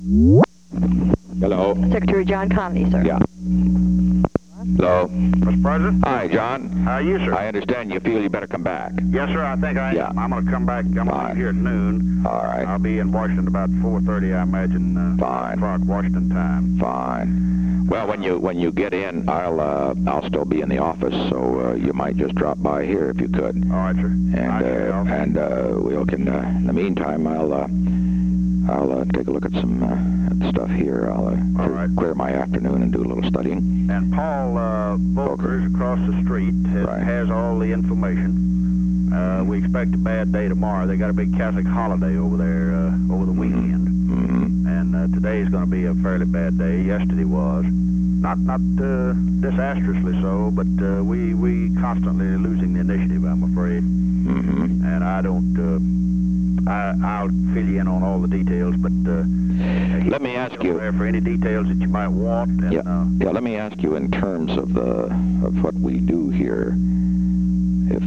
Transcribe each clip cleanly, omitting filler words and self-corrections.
Hello. Secretary John Connolly, sir. Yeah. Hello. Mr. President? Hi, John. How are you, sir? I understand you feel you better come back. Yes, sir, I think I am. Yeah. I'm going to come back. I'm going to Fine. leave here at noon. All right. I'll be in Washington about 4:30, I imagine. Fine. O'clock, Washington time. Fine. Well, when you get in, I'll still be in the office, so you might just drop by here if you could. All right, sir. And we can. In the meantime, I'll take a look at some stuff here. I'll All right. clear my afternoon and do a little studying. And Paul Volker is across the street, Right. has all the information. We expect a bad day tomorrow. They got a big Catholic holiday over there over the weekend. Mm-hmm. And today is going to be a fairly bad day. Yesterday was. Not disastrously so, but we constantly losing the initiative, I'm afraid. Mm-hmm. And I don't, I'll fill you in on all the details, but Let me ask you. there for any details that you might want. And, Yeah, let me ask you in terms of what we do here, if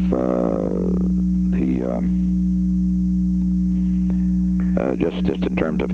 just in terms of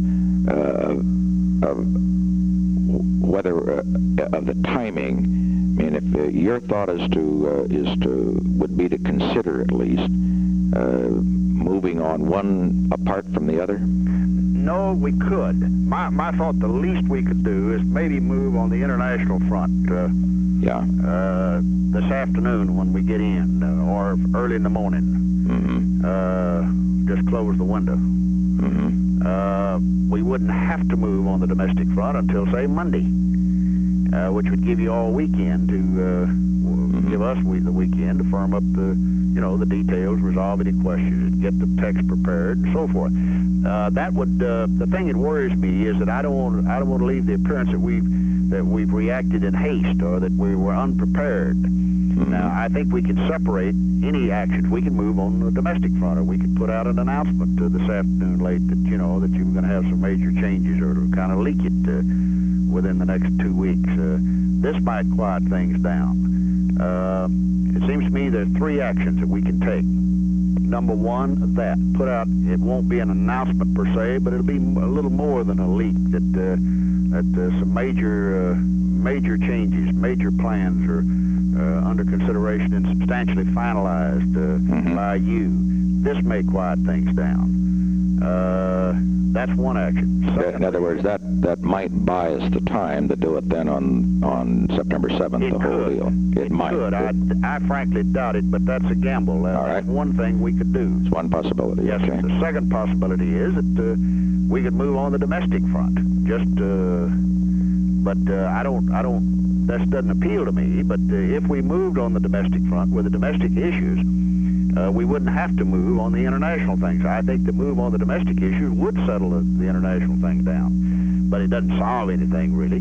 whether of the timing. I mean, if your thought would be to consider at least moving on one apart from the other. No, we could. My thought, the least we could do is maybe move on the international front. Yeah. This afternoon when we get in, or early in the morning. Mm-hmm. Just close the window. Mm-hmm. We wouldn't have to move on the domestic front until, say, Monday, which would give you all weekend to give us the weekend to firm up the details, resolve any questions, get the text prepared, and so forth. That would the thing that worries me is that I don't want to leave the appearance that we've reacted in haste or that we were unprepared. Now, I think we can separate any actions. We can move on the domestic front, or we could put out an announcement this afternoon late that you were going to have some major changes, or to kind of leak it within the next 2 weeks. This might quiet things down. It seems to me there are 3 actions that we can take. Number one, put out. It won't be an announcement per se, but it'll be a little more than a leak. That some major changes, major plans are under consideration and substantially finalized by you. This may quiet things down. That's one action. In other words, that might buy us the time to do it then on September 7th, the whole deal. It might. Could. I frankly doubt it, but that's a gamble. All right. That's one thing we could do. It's one possibility. Yes, Okay. the second possibility is that we could move on the domestic front. But I don't. That doesn't appeal to me. But if we moved on the domestic front with the domestic issues, we wouldn't have to move on the international things. I think the move on the domestic issues would settle the international thing down, but it doesn't solve anything really.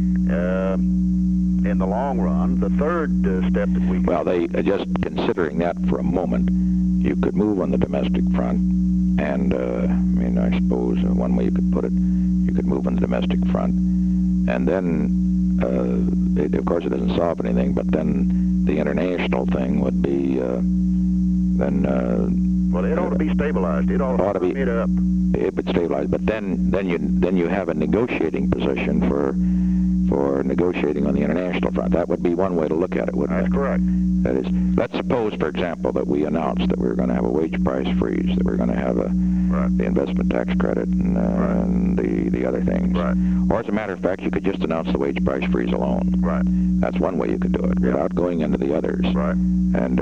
In the long run, the third step that we could... just considering that for a moment, you could move on the domestic front, and I suppose one way you could put it, you could move on the domestic front, and then of course it doesn't solve anything, but then the international thing would be well, it ought to be stabilized. It ought to be made up. It would stabilize, but then you have a negotiating position for negotiating on the international front. That would be one way to look at it, wouldn't it? That's correct. That is, let's suppose, for example, that we announced that we were going to have a wage price freeze, that we're going to have the investment tax credit and the other things. Right. Or as a matter of fact, you could just announce the wage price freeze alone. Right. That's one way you could do it without going into the others. Right. And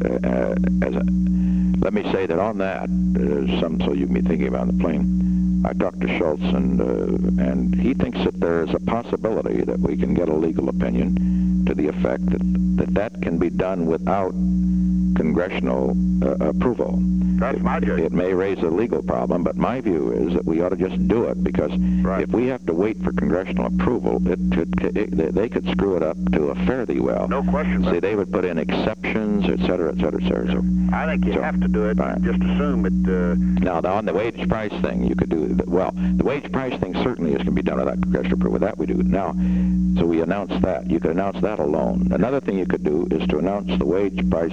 let me say that on that, so you can be thinking about the plane. I talked to Schultz, and he thinks that there is a possibility that we can get a legal opinion to the effect that can be done without congressional approval. That's my judgment. It may raise a legal problem, but my view is that we ought to just do it, because if we have to wait for congressional approval, they could screw it up to a fare thee well. No question. See, they would put in exceptions, et cetera, et cetera, et cetera. So, I think you have to do it. Fine. Just assume it. Now, on the wage price thing, you could do well. The wage price thing certainly is going to be done without congressional approval. That we do now. So we announce that. You could announce that alone. Another thing you could do is to announce the wage price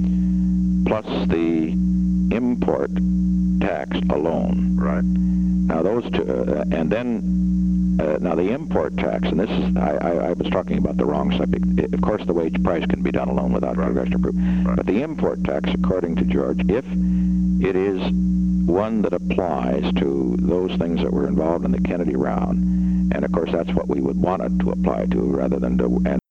thing plus the import tax alone. Right. Now those two, and then now the import tax, and this is I was talking about the wrong subject. Of course, the wage price can be done alone without congressional approval, but the import tax, according to George, if it is one that applies to those things that were involved in the Kennedy round, and of course that's what we would want it to apply to, rather than to